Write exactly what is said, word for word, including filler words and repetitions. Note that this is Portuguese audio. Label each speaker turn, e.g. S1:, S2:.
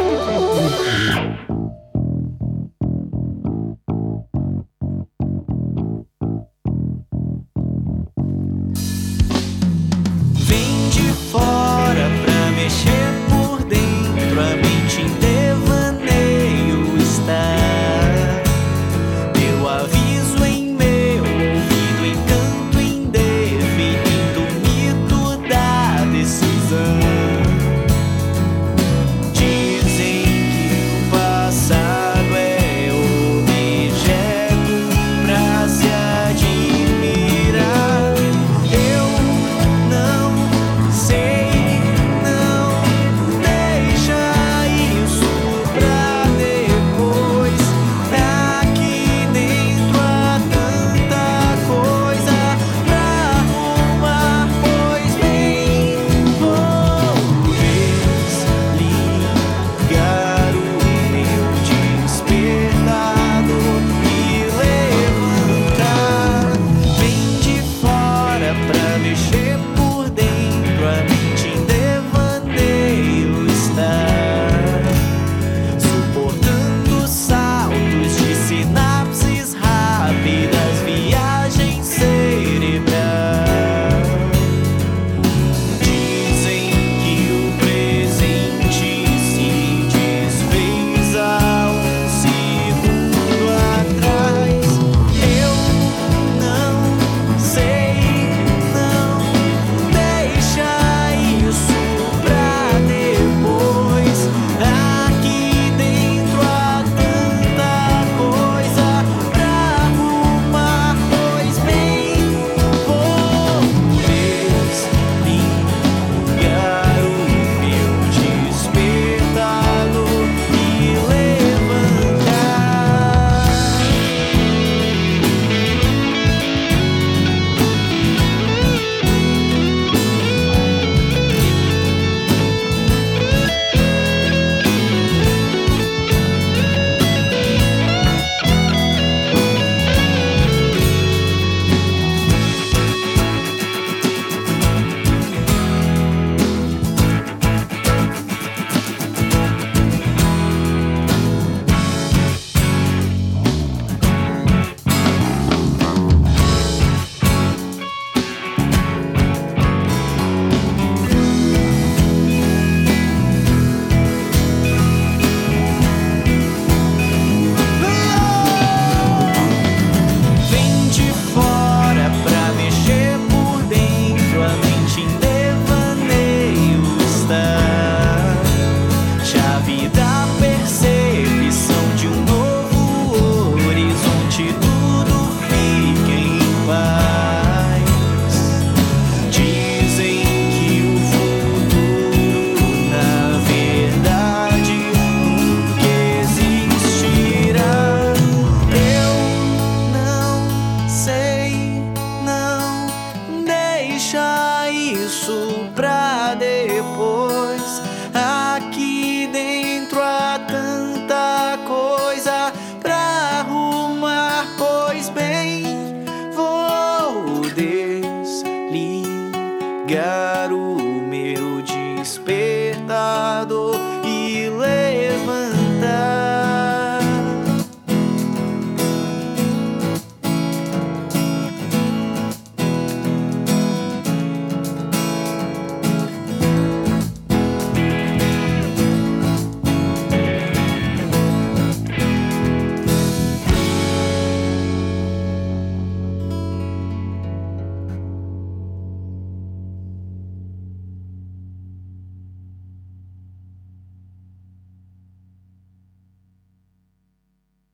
S1: Vem de fora pra mexer por dentro, a mente em devaneio está. Teu aviso em meu ouvido, encanto indefinido, mito da decisão. Dizem que o passado é objeto pra se admirar. Eu não sei, não deixa isso pra depois. Aqui dentro há tanta coisa pra arrumar, pois bem, vou desligar o meu despertador e levantar. Vem de fora pra mexer por dentro, a mente em devaneio está, suportando saltos de sinapses rápidas, viagem cerebral. Dizem que o presente se desfez há um segundo atrás. Eu não sei, não deixa isso pra depois. Aqui dentro há tanta coisa pra arrumar, pois bem, vou desligar o meu despertador e levantar. Vem de fora pra mexer por dentro, a mente em devaneio está. Chave da percepção de um novo horizonte, tudo fica em paz. Dizem que o futuro, na verdade, nunca existirá. Eu não sei, não deixa isso pra depois. Aqui dentro há tanta coisa pra arrumar, pois bem, vou desligar o meu despertador e levantar.